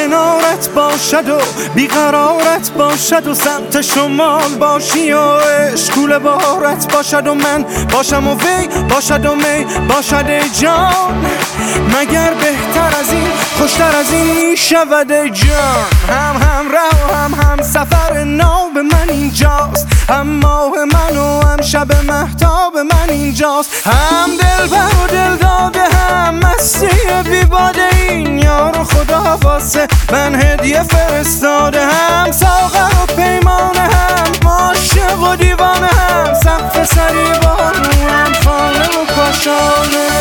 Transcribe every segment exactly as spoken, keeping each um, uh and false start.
کنارت باشد و بیقرارت باشد و سمت شمال باشی و اشکول بارت باشد و من باشم و وی باشد و می باشد ای جان. مگر بهتر از این خوشتر از این می شود ای جان. هم هم رو هم هم سفر نو به من اینجاست، هم ماه من و هم شب مهتاب من اینجاست، هم دل بر و دل داده هم مستی بی باده این یار و خدا واسه من هدیه فرستاده. هم ساغر و پیمانه هم عاشق و دیوانه هم سقف سریبان و هم خانه و کاشانه.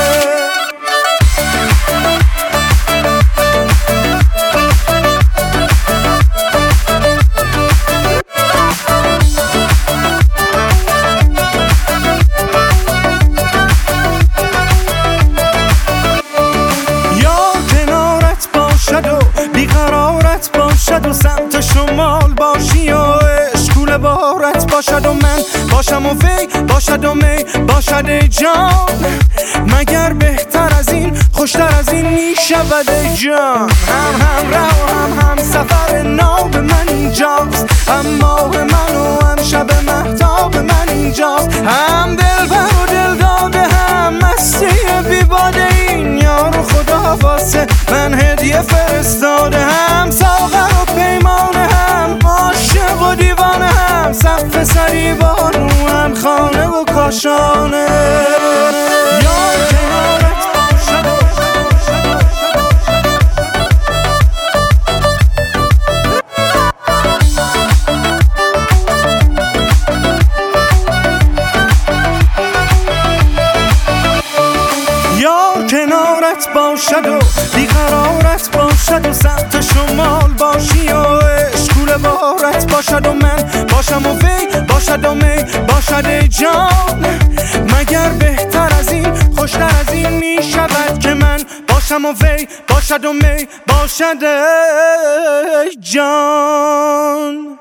بیقرارت باشد و سمت شمال باشی و اشکول بارت باشد و من باشم و وی باشد و می باشد ای جان. مگر بهتر از این خوشتر از این می شود ای جان. هم هم رو هم هم سفر نو به من اینجاست، هم ماه من و هم شب مهتاب من اینجاست، هم دل بر و دل داده هم مستی بی باده این یار و خدا واسه من هدیه فرستاده. هم ساغر و پیمانه هم عاشق و دیوانه هم سقف سریبان و هم خانه و کاشانه. یار کنارت باشد یار کنارت باشد و بیقرارت باشد و سمت شمال باشی و اشکول بارت باشد و من باشم و وی باشد و می باشد ای جان. مگر بهتر از این خوشتر از این می شود که من باشم و وی باشد و می باشد ای جان.